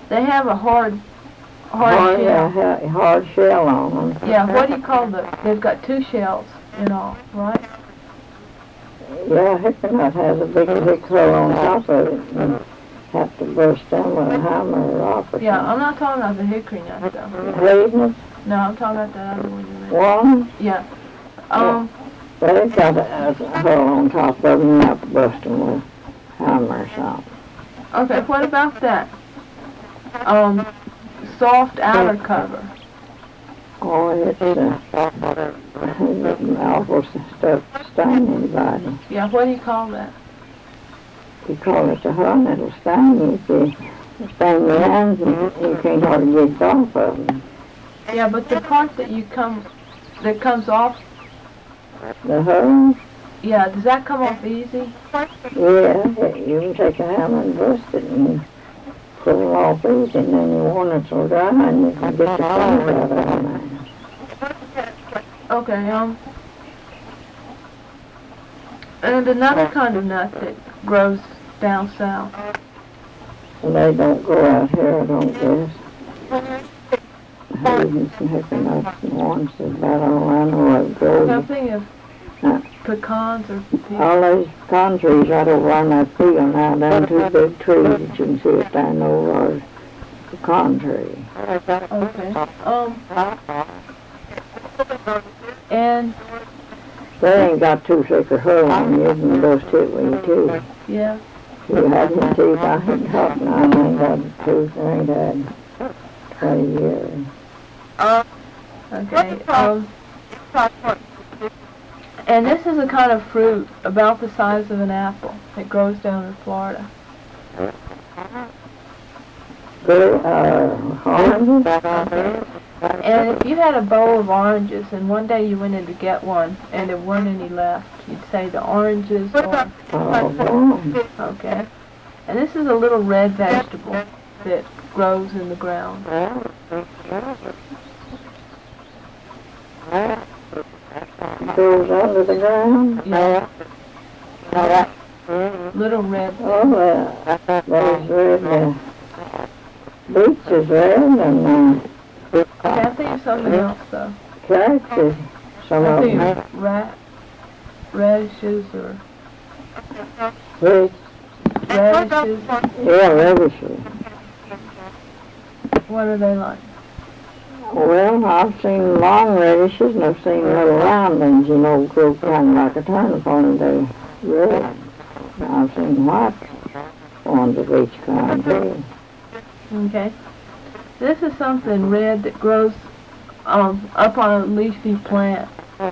They have a hard Hard, shell. hard shell on them. Yeah, what do you call they've got 2 shells in all, right? Yeah, hickory nut has a big hickory on top of it. And have to burst them with a hammer or rock or something. Yeah, I'm not talking about the hickory nut though. Hazelnuts? No, I'm talking about that other one you mentioned. Walnuts? Yeah. Well, they've got a hole on top of them, and you have to bust them with a hammer or something. Okay, what about that? Soft outer cover. Oh, it's awful stuff to sting anybody. Yeah, what do you call that? You call it a horn, it'll sting you. If you sting your hands, and you can't hardly get it off of them. Yeah, but the part that that comes off, The hose? yeah, does that come off easy? Yeah, you can take a hammer and bust it and pull it off easy, and then you want it to dry, and you can get the stones out of them. Okay, and another kind of nut that grows down south. And they don't grow out here, I don't guess. Havens and hickory nuts and ones that about all I know of grows. Something of pecans or peas. All those pecan trees right over on that field now, them 2 big trees that you can see it down over are pecan trees. Okay. And They ain't got too thick a hole on you, and those tip with you too. yeah. You had your teeth, I ain't got none, I ain't got a tooth, I ain't had 20 years. Okay. And this is a kind of fruit about the size of an apple that grows down in Florida. Oranges? And if you had a bowl of oranges and one day you went in to get one and there weren't any left, you'd say the oranges are... Okay. And this is a little red vegetable that grows in the ground. Goes under the ground? Yeah. Little red. Oh, there's red, beets is red, and I think of something else though. carrots is some I of think them. of radishes or Red, radishes. yeah, radishes. What are they like? Well, I've seen long radishes, and I've seen little round ones, grow kind of like a turnip, only they're red. I've seen white ones of each kind, too. Okay. This is something red that grows up on a leafy plant.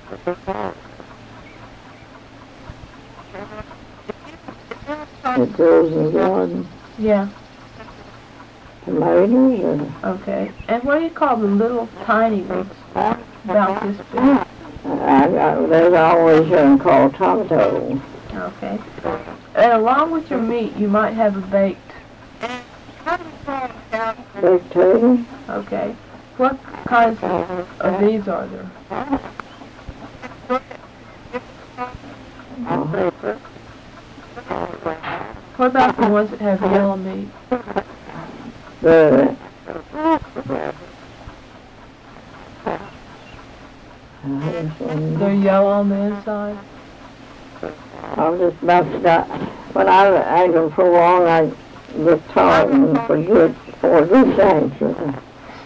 It grows in the garden. Yeah. Tomatoes, or Okay. And what do you call the little tiny ones? About this big. there's always called tomatoes. Okay. And along with your meat, you might have a baked. Baked tater. Okay. What kinds of these are there? What about the ones that have yellow meat? They're yellow on the inside? I was just about to die. When I ate them for long, I was tired and for good things.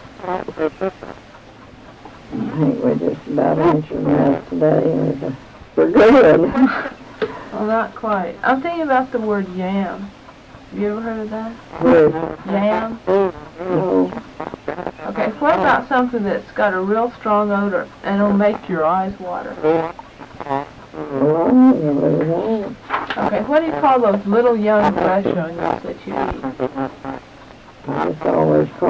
I think we're just about answering that today. For good. Well, not quite. I'm thinking about the word yam. Have you ever heard of that? Good. Yam? No. Okay, what about something that's got a real strong odor and it'll make your eyes water? Well, Okay, what do you call those little young fresh onions that you eat? I just always call